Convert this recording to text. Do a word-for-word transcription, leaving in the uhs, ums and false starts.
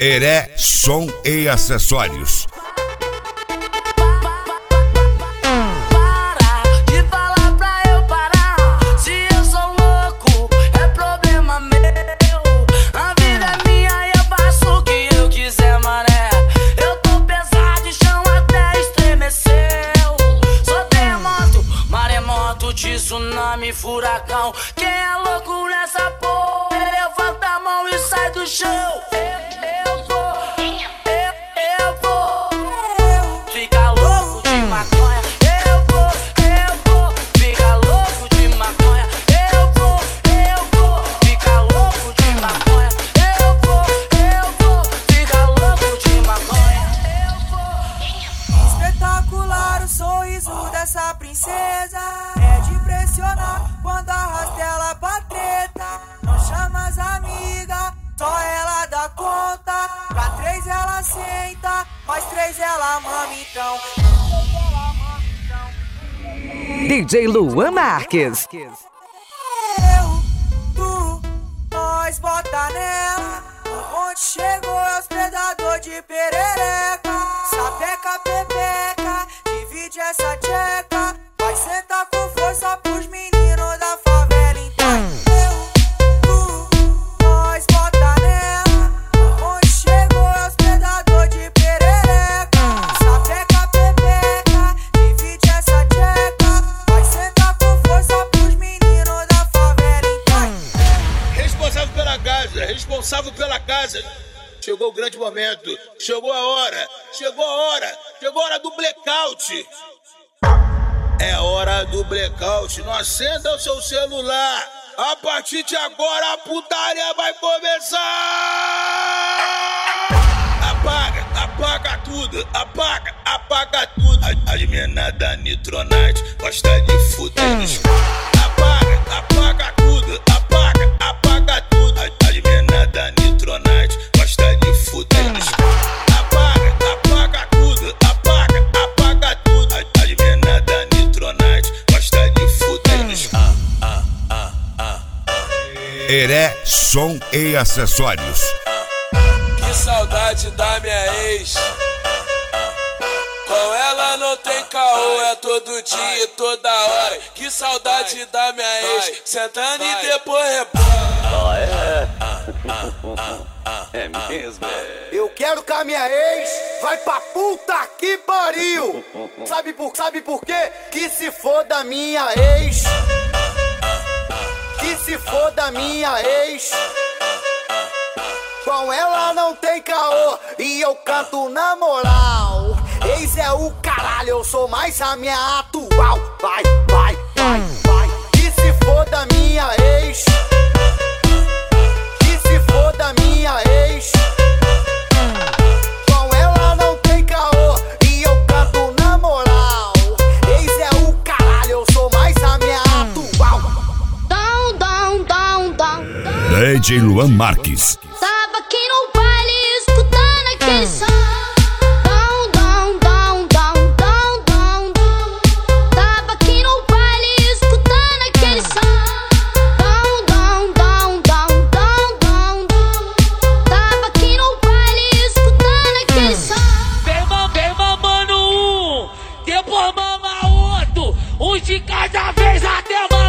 Heré Som e Acessórios. Tsunami, furacão, quem é louco nessa porra? Levanta a mão e sai do chão. Eu, eu vou, eu, eu vou. Fica louco de maconha. Eu vou, eu vou. Fica louco de maconha. Eu vou, eu vou. Fica louco de maconha. Eu vou, eu vou. Fica louco de maconha. Eu vou. Espetacular o sorriso dessa princesa. É de impressionar quando arrasta ela pra treta. Não chama as amigas, só ela dá conta. Pra três ela senta, mais três ela mama então. D J Luan Marques. Eu, tu, nós bota nela. Onde chegou é os predador de perereca. Sapeca, pepeca, divide essa tcheca. Vai sentar com força pros meninos da favela então. Eu, tu, nós bota nela. Onde chegou é os predador de perereca. Sapeca, pepeca, divide essa tcheca. Vai sentar com força pros meninos da favela então. Responsável pela casa, responsável pela casa. Chegou o grande momento, chegou a hora, chegou a hora, chegou a hora do blackout. É hora do blackout, não acenda o seu celular. A partir de agora a putaria vai começar. Apaga, apaga tudo, apaga, apaga tudo. As mina da Nitronite gosta de fuder no escuro. Apaga, apaga tudo, apaga, apaga tudo. As mina da Nitronite gosta de fuder no escuro. Apaga, apaga tudo, apaga, apaga tudo. As mina da Nitronite gosta de fuder no escuro. Ah, ah, ah, ah. Heré Som e Acessórios. Que saudade da minha ex. Com ela não tem caô, é todo dia e toda hora. Que saudade da minha ex. Sentando e depois rebola. É mesmo? Eu quero que a minha ex vai pra puta que pariu. Sabe por, sabe por quê? Que se foda minha ex. Que se foda minha ex. Com ela não tem caô e eu canto na moral. Ex é o caralho, eu sou mais a minha atual. Vai, vai, vai, vai. Que se foda minha ex. Que se foda minha ex. Com ela não tem caô e eu canto na moral. Ex é o caralho, eu sou mais a minha atual. Down, down, down, down, down. D J Luan Marques. Tava aqui no baile escutando aquele som. Down, down, down, down, down, down, down. Tava aqui no baile escutando aquele som. Down, down, down, down, down, down, down. Tava aqui no baile escutando aquele som. Vem, mam, vem mamando um, depois mama outro. Um de cada vez até mais.